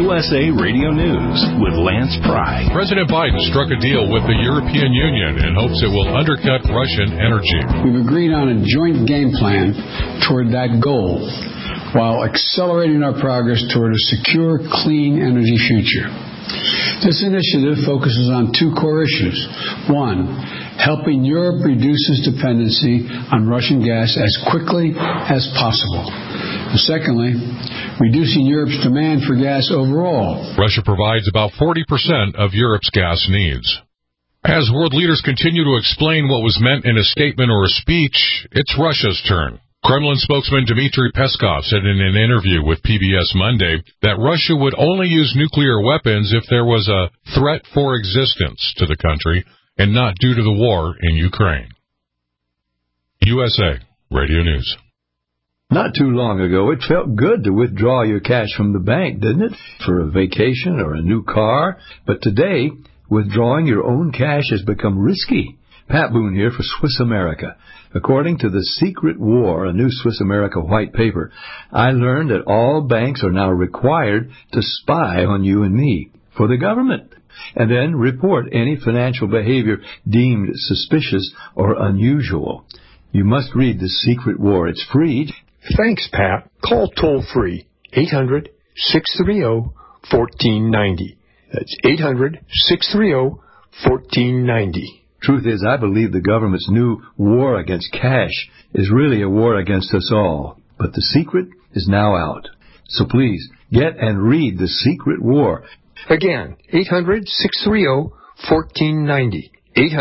USA Radio News with Lance Pry. President Biden struck a deal with the European Union and hopes it will undercut Russian energy. We've agreed on a joint game plan toward that goal while accelerating our progress toward a secure, clean energy future. This initiative focuses on two core issues. One, helping Europe reduce its dependency on Russian gas as quickly as possible. And secondly, reducing Europe's demand for gas overall. Russia provides about 40% of Europe's gas needs. As world leaders continue to explain what was meant in a statement or a speech, it's Russia's turn. Kremlin spokesman Dmitry Peskov said in an interview with PBS Monday that Russia would only use nuclear weapons if there was a threat for existence to the country and not due to the war in Ukraine. USA Radio News. Not too long ago, it felt good to withdraw your cash from the bank, didn't it? For a vacation or a new car. But today, withdrawing your own cash has become risky. Pat Boone here for Swiss America. According to The Secret War, a new Swiss America white paper, I learned that all banks are now required to spy on you and me for the government, and then report any financial behavior deemed suspicious or unusual. You must read The Secret War. It's free. Thanks, Pat. Call toll-free 800-630-1490. That's 800-630-1490. Truth is, I believe the government's new war against cash is really a war against us all. But the secret is now out. So please, get and read The Secret War. Again, 800-630-1490.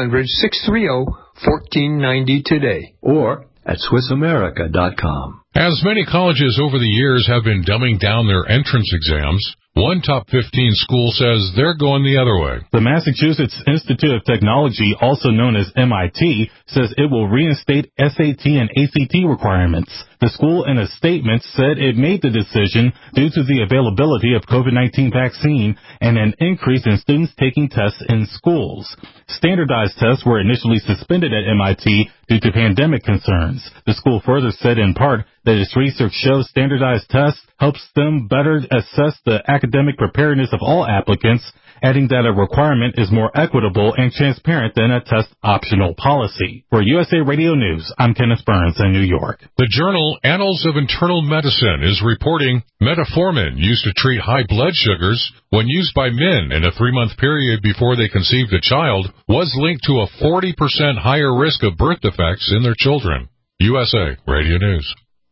800-630-1490 today. Or at SwissAmerica.com. As many colleges over the years have been dumbing down their entrance exams, one top 15 school says they're going the other way. The Massachusetts Institute of Technology, also known as MIT, says it will reinstate SAT and ACT requirements. The school, in a statement, said it made the decision due to the availability of COVID-19 vaccine and an increase in students taking tests in schools. Standardized tests were initially suspended at MIT due to pandemic concerns. The school further said in part that its research shows standardized tests helps them better assess the academic preparedness of all applicants, adding that a requirement is more equitable and transparent than a test optional policy. For USA Radio News, I'm Kenneth Burns in New York. The journal Annals of Internal Medicine is reporting metformin used to treat high blood sugars when used by men in a 3-month period before they conceived a child was linked to a 40% higher risk of birth defects in their children. USA Radio News.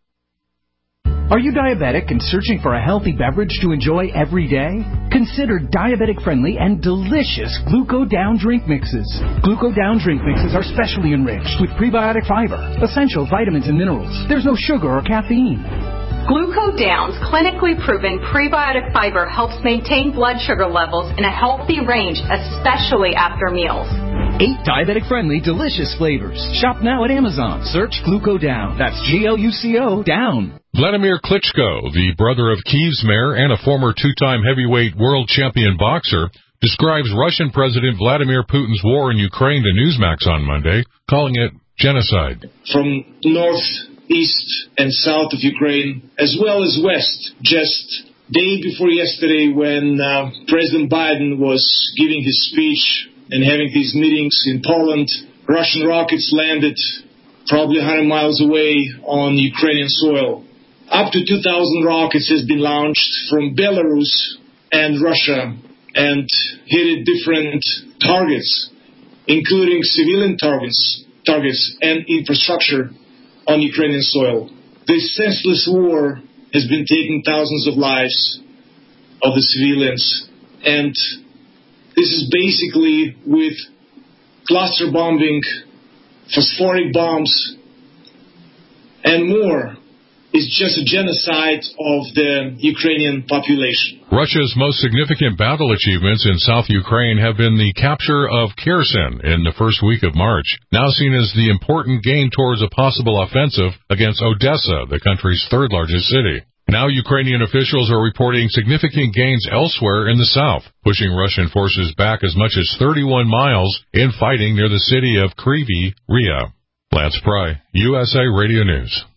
Are you diabetic and searching for a healthy beverage to enjoy every day? Consider diabetic-friendly and delicious Gluco Down drink mixes. Gluco Down drink mixes are specially enriched with prebiotic fiber, essential vitamins and minerals. There's no sugar or caffeine. Gluco Down's clinically proven prebiotic fiber helps maintain blood sugar levels in a healthy range, especially after meals. 8 diabetic-friendly, delicious flavors. Shop now at Amazon. Search Gluco Down. That's Gluco Down. Vladimir Klitschko, the brother of Kyiv's mayor and a former 2-time heavyweight world champion boxer, describes Russian President Vladimir Putin's war in Ukraine to Newsmax on Monday, calling it genocide. From north, east, and south of Ukraine, as well as west, just day before yesterday when President Biden was giving his speech and having these meetings in Poland, Russian rockets landed probably 100 miles away on Ukrainian soil. Up to 2,000 rockets has been launched from Belarus and Russia and hit different targets, including civilian targets and infrastructure on Ukrainian soil. This senseless war has been taking thousands of lives of the civilians, and this is basically with cluster bombing, phosphoric bombs, and more. It's just a genocide of the Ukrainian population. Russia's most significant battle achievements in South Ukraine have been the capture of Kherson in the first week of March, now seen as the important gain towards a possible offensive against Odessa, the country's third-largest city. Now Ukrainian officials are reporting significant gains elsewhere in the south, pushing Russian forces back as much as 31 miles in fighting near the city of Kryvyi Rih. Lance Pry, USA Radio News.